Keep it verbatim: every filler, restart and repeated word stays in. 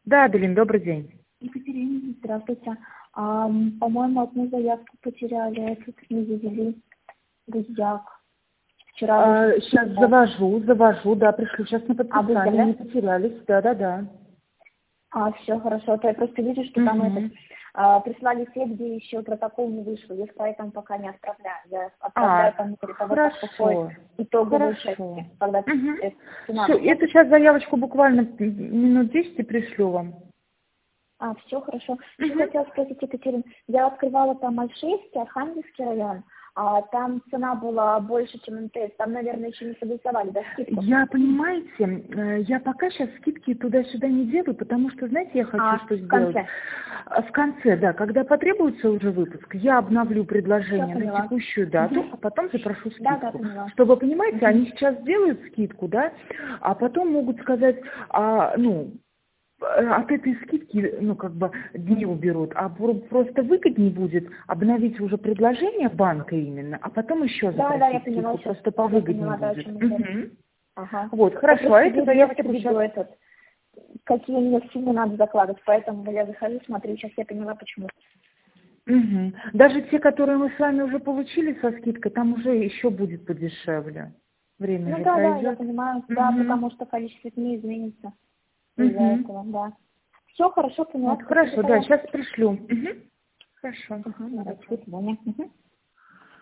Да, Аделин, добрый день. Екатерина, здравствуйте. А, по-моему, одну заявку потеряли, тут не завели Гузяк. Вчера... А, сейчас да. завожу, завожу, да, пришлю сейчас на А, вы подписание, не взяли? потерялись, да-да-да. А, все хорошо. То я просто вижу, что там Угу. этот, а, прислали те, где еще протокол не вышел. Я поэтому пока не отправляю. Я отправляю А, по мере того, как выходит хорошо, итоговые хорошо. части, когда Угу. э, цена Все, это выходит. сейчас заявочку буквально минут десять и пришлю вам. А, все хорошо. Еще Угу. хотела спросить, Екатерина, я открывала там Альшейский, Архангельский район, а там цена была больше, чем МТС. Там, наверное, еще не согласовали, да, скидку? Я, понимаете, э, я пока сейчас скидки туда-сюда не делаю, потому что, знаете, я хочу А, что в сделать. конце. А В конце, да, когда потребуется уже выпуск, я обновлю Все предложение на поняла. текущую дату, а Угу. потом запрошу Да, да, скидку. поняла. Чтобы, понимаете, Угу. они сейчас делают скидку, да, а потом могут сказать, а, ну, от этой скидки, ну, как бы, дни уберут, а про- просто выгоднее будет обновить уже предложение банка именно, а потом еще Да, да, я запросить поняла скидку, сейчас. просто Я повыгоднее поняла, да, о будет. чем мы говорим. Мгм. Ага. Вот, Я хорошо, а просто эту вижу, я заявочку просто сейчас... виду этот, какие мне суммы надо закладывать, поэтому я захожу, смотрю, сейчас я поняла, почему. Мгм. Даже те, которые мы с вами уже получили со скидкой, там уже еще будет подешевле. Время Ну же да, да, я пройдет. понимаю, да, Угу. потому что количество дней изменится из-за Угу. этого, да. Все хорошо, поняла, Вот, спасибо, хорошо, да, тогда. сейчас пришлю. Угу. Хорошо. Ага, давайте, Хорошо. до свидания. Мгм.